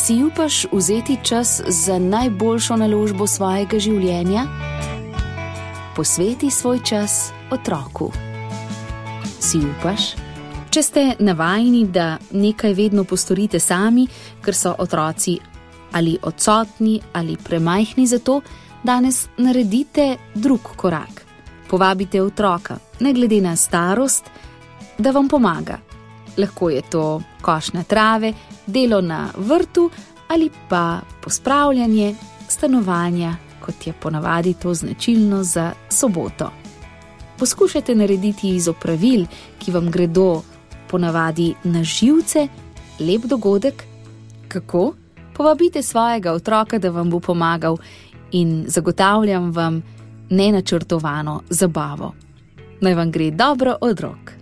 Si upaš vzeti čas za najboljšo naložbo svojega življenja? Posveti svoj čas otroku. Si upaš? Če ste navajeni, da nekaj vedno postorite sami, ker so otroci ali odsotni ali premajhni za to, danes naredite drug korak. Povabite otroka, ne glede na starost, da vam pomaga. Lahko je to košnja trave, delo na vrtu ali pa pospravljanje stanovanja, kot je ponavadi to značilno za soboto. Poskušajte narediti iz opravil, ki vam gredo ponavadi na živce, lep dogodek. Kako? Povabite svojega otroka, da vam bo pomagal in zagotavljam vam nenačrtovano zabavo. Naj vam gre dobro od rok.